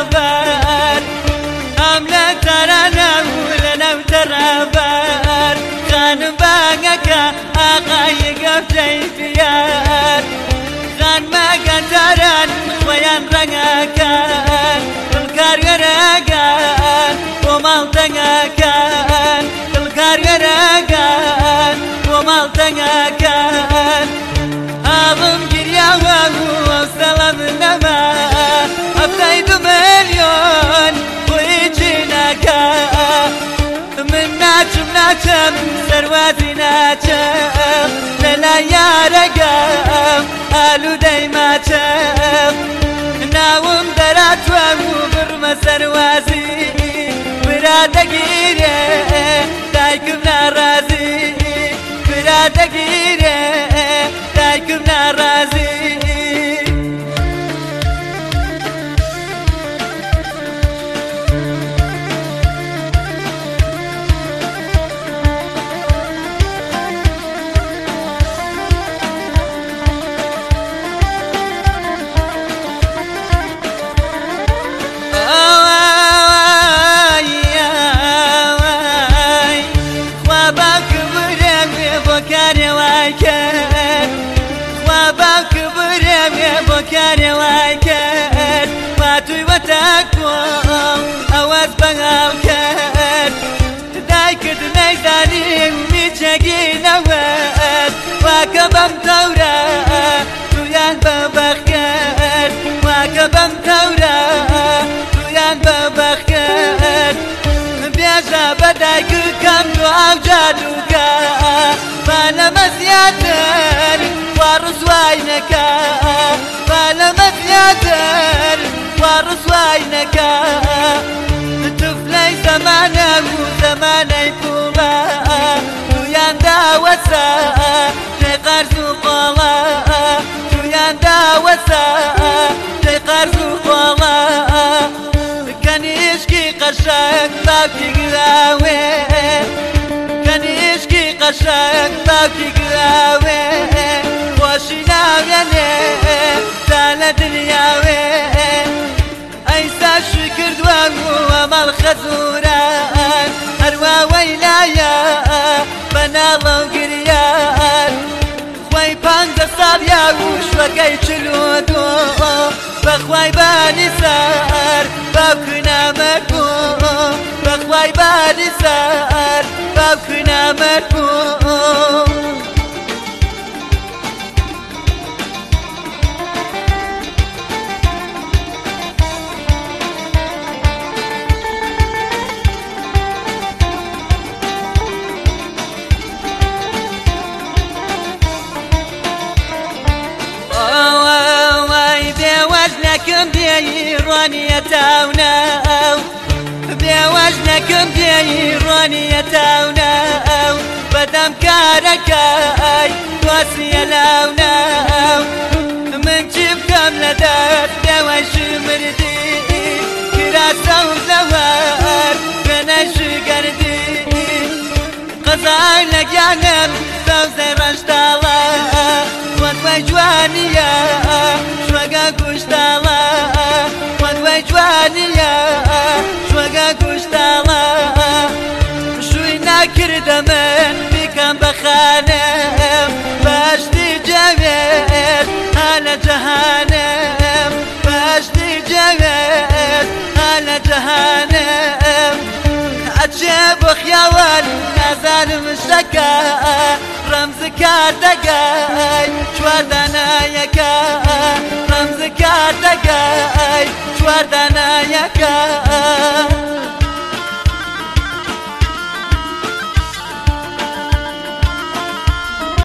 ترابر هم لا ترانا ولنا وترابر خان باقك أغاي قبجي فيار خان ما قدران وين رقاكان الكار يرقان ومال تقاكان الكار يرقان ومال تقاكان أظن قريا وسلام لما أفتيد مليون ويجيناكا من ناچم سرواتي ناچم للا يا رقم آلو دايماچم ناوم دراتوام وبرم سروازي برادا گيري دايكم نارازي برادا گيري دايكم نارازي كان وايكن ما توي وتاكم أواز بغاوكن دايكد ميزاني وميتشاقين أواز واكبم تورا تويان ببخكن واكبم تورا تويان ببخكن بيجا بدايك كم دعاو جادوكا فانا مزيادر ورسواينكا فانا مزيادر ورسواينكا تفلي زمانا وزماني فولا تويان داوسا تقار سوقالا تويان داوسا تقار سوقالا كان يشكي قشاك باكي قراوي كان يشكي قشاك باكي قراوي وشناويني تالا دنياوي أيسا شكر دوامو ومال خزوران هروا ويلايا بنالو قريان خوي بانزا صابيا وشوكي چلودو بخواي باني سار باوكنا مركو بخواي باني سار باوكنا مركو بيوجنكم بيراني يتاونا بيوجنكم بيراني يتاونا بدم كاركاي تواسي لونا من جيبكم لدار بيوش مردي كراسة وزوار بنش قردي قضاء لقيانم زوزي رشتالا وانوي جوانيا شوقا قشتالا وانوي جوانيا شوقا قشتالا شوي ناكر دمن بكم بخانم باشتي جويل على جهانم باشتي جويل على جهانم عجب وخياوان نازل مشتكى رمز كاردقاي شواردانا يكا رمز كاردقاي شواردانا يكا